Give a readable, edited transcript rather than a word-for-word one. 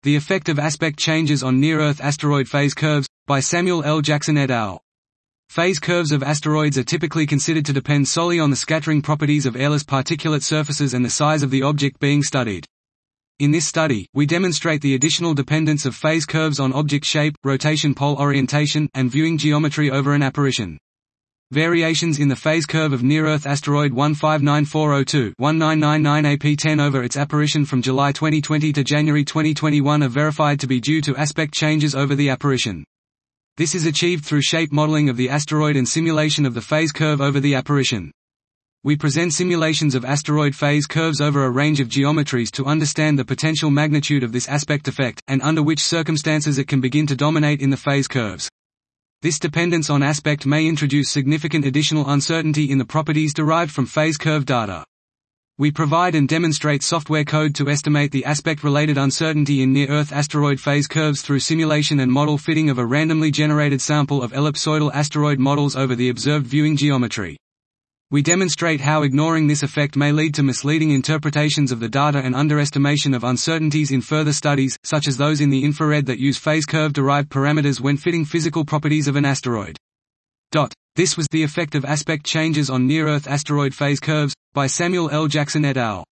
The Effect of Aspect Changes on Near-Earth Asteroid Phase Curves, by Samuel L. Jackson et al. Phase curves of asteroids are typically considered to depend solely on the scattering properties of airless particulate surfaces and the size of the object being studied. In this study, we demonstrate the additional dependence of phase curves on object shape, rotation pole orientation, and viewing geometry over an apparition. Variations in the phase curve of near-Earth asteroid 159402-1999 AP10 over its apparition from July 2020 to January 2021 are verified to be due to aspect changes over the apparition. This is achieved through shape modeling of the asteroid and simulation of the phase curve over the apparition. We present simulations of asteroid phase curves over a range of geometries to understand the potential magnitude of this aspect effect, and under which circumstances it can begin to dominate in the phase curves. This dependence on aspect may introduce significant additional uncertainty in the properties derived from phase curve data. We provide and demonstrate software code to estimate the aspect-related uncertainty in near-Earth asteroid phase curves through simulation and model fitting of a randomly generated sample of ellipsoidal asteroid models over the observed viewing geometry. We demonstrate how ignoring this effect may lead to misleading interpretations of the data and underestimation of uncertainties in further studies, such as those in the infrared that use phase curve-derived parameters when fitting physical properties of an asteroid. This was The Effect of Aspect Changes on Near-Earth Asteroid Phase Curves, by Samuel L. Jackson et al.